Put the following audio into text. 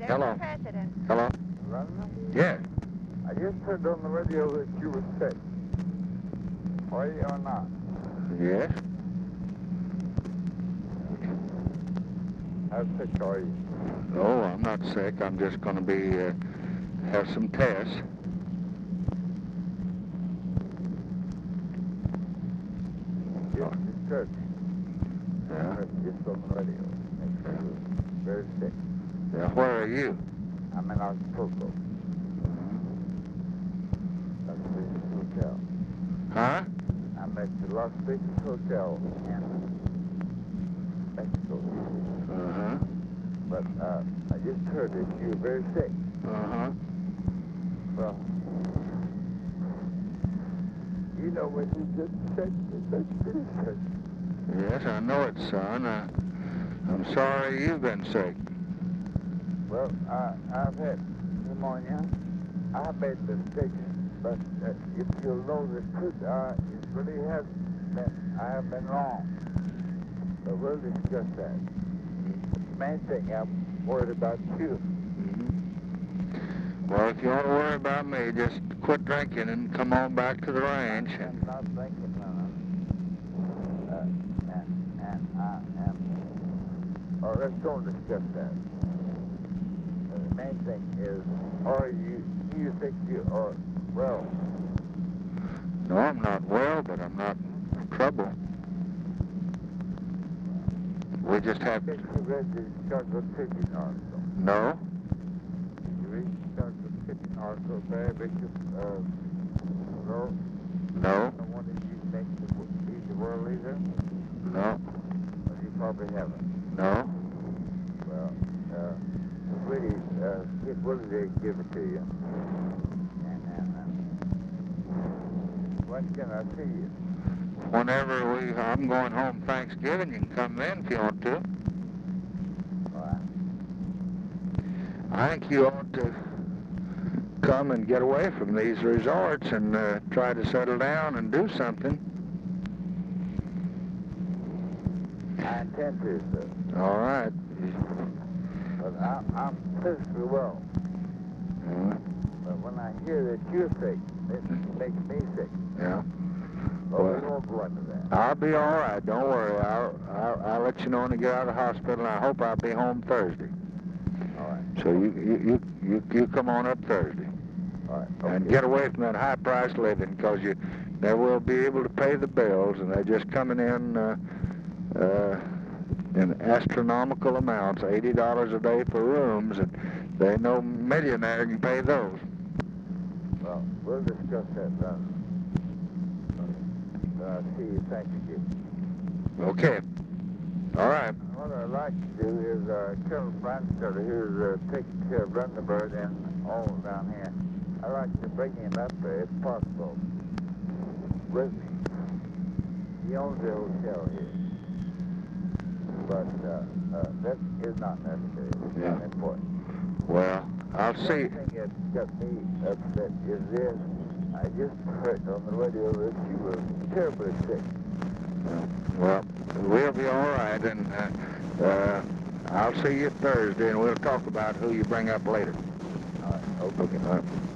Hello. President. Hello? London? Yes. I just heard on the radio that you were sick. Are you or not? Yes. How sick are you? Oh, I'm not sick. I'm just going to be, have some tests. Just disturbed me. Yeah. Just on the radio. Makes me very sick. Yeah, where are you? I'm in Acapulco. Las Vegas Hotel. Huh? I'm at the Las Vegas Hotel in Mexico. Uh-huh. But I just heard that you were very sick. Uh-huh. Well, you know when you get sick, that's pretty sick. Yes, I know it, son. I'm sorry you've been sick. Well, I've had pneumonia. I've made mistakes, but if you'll know the truth, it really has been, I have been wrong. But we'll discuss that. The main thing, I'm worried about you. Well, if you want to worry about me, just quit drinking and come on back to the ranch. I'm not thinking, or let's don't discuss that. The main thing is, do you think you are well? No, I'm not well, but I'm not in trouble. We just have... I think you read the Chicago Tribune article. No? Did you read the Chicago Tribune article, Barry Bishop? No? No? Someone that you think he's the world leader? No? Well, you probably haven't. No? Well, really, get Willie to give it to you. And when can I see you? Whenever I'm going home Thanksgiving, you can come then if you want to. All right. I think you ought to come and get away from these resorts and try to settle down and do something. I intend to, sir. All right. But I'm physically well. Yeah. But when I hear that you're sick, it makes me sick. Yeah. Well, we Well, won't go into that. I'll be all right. Don't worry. I'll let you know when I get out of the hospital. I hope I'll be home Thursday. All right. So you come on up Thursday. All right. Okay. And get away from that high-priced living, because you never will be able to pay the bills, and they're just coming in astronomical amounts, $80 a day for rooms, and there ain't no millionaire can pay those. Well, we'll discuss that then. See you Thanksgiving. Okay. All right. What I'd like to do is, Colonel Brandstetter, who's taking care of Lunenburg and all down here, I'd like to bring him up there, if possible, with me. He owns the hotel here. But that is not necessary. It's not important. Well, I'll see. The thing that got me upset is this. I just heard on the radio that you were terribly sick. Well, we'll be all right, and I'll see you Thursday, and we'll talk about who you bring up later. All right. Okay. Okay. All right.